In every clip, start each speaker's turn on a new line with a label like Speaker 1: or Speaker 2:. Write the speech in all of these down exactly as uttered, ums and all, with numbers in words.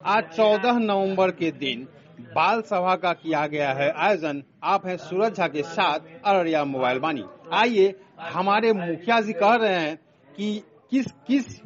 Speaker 1: आज चौदह नवंबर के दिन बाल सभा का किया गया है आयोजन। आप हैं सूरज झा के साथ अररिया मोबाइल वाणी। आइए, हमारे मुखिया जी कह रहे हैं कि किस किस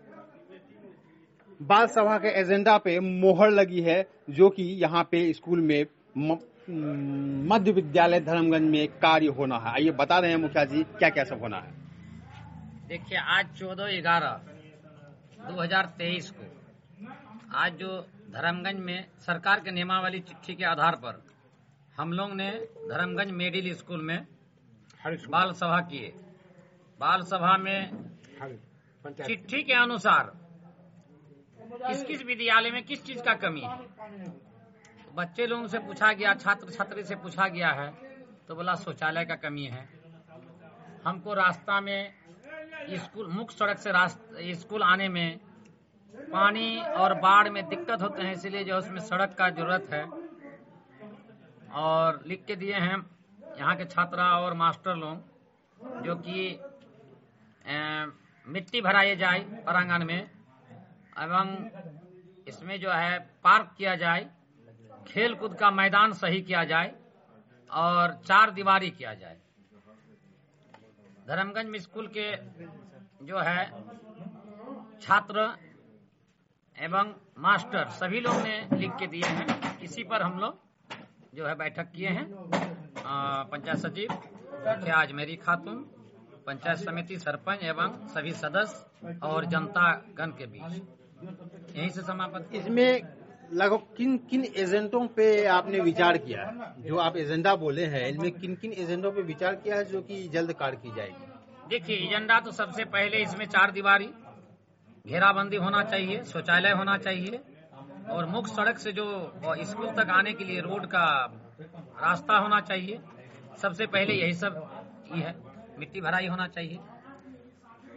Speaker 1: बाल सभा के एजेंडा पे मोहर लगी है, जो कि यहाँ पे स्कूल में मध्य विद्यालय धर्मगंज में कार्य होना है। आइए बता रहे हैं मुखिया जी क्या क्या सब होना है।
Speaker 2: देखिए, आज चौदह ग्यारह दो हजार तेईस को आज जो धर्मगंज में सरकार के नियमावली चिट्ठी के आधार पर हम लोग ने धर्मगंज मिडिल स्कूल में बाल सभा किए। बाल सभा में चिट्ठी के अनुसार किस किस विद्यालय में किस चीज का कमी है, तो बच्चे लोगों से पूछा गया, छात्र छात्री से पूछा गया है, तो बोला शौचालय का कमी है। हमको रास्ता में स्कूल मुख्य सड़क से स्कूल आने में पानी और बाढ़ में दिक्कत होते हैं, इसलिए जो उसमें सड़क का जरूरत है। और लिख के दिए हैं यहाँ के छात्रा और मास्टर लोग, जो कि मिट्टी भराई जाए प्रांगण में, एवं इसमें जो है पार्क किया जाए, खेल कूद का मैदान सही किया जाए और चार दीवारी किया जाए। धर्मगंज में स्कूल के जो है छात्र एवं मास्टर सभी लोग ने लिख के दिए हैं। इसी पर हम लोग जो है बैठक किए हैं। पंचायत सचिव मुखिया अजमेरी खातून, पंचायत समिति सरपंच एवं सभी सदस्य और जनता गण के बीच यहीं से समाप्त।
Speaker 1: इसमें लगभग किन किन एजेंडों पे आपने विचार किया है? जो आप एजेंडा बोले हैं, इनमें किन किन एजेंडों पे विचार किया है जो कि जल्द कार्य की जाएगी?
Speaker 2: देखिए, एजेंडा तो सबसे पहले इसमें चार दीवारी, घेराबंदी होना चाहिए, शौचालय होना चाहिए और मुख्य सड़क से जो स्कूल तक आने के लिए रोड का रास्ता होना चाहिए। सबसे पहले यही सब ये है, मिट्टी भराई होना चाहिए।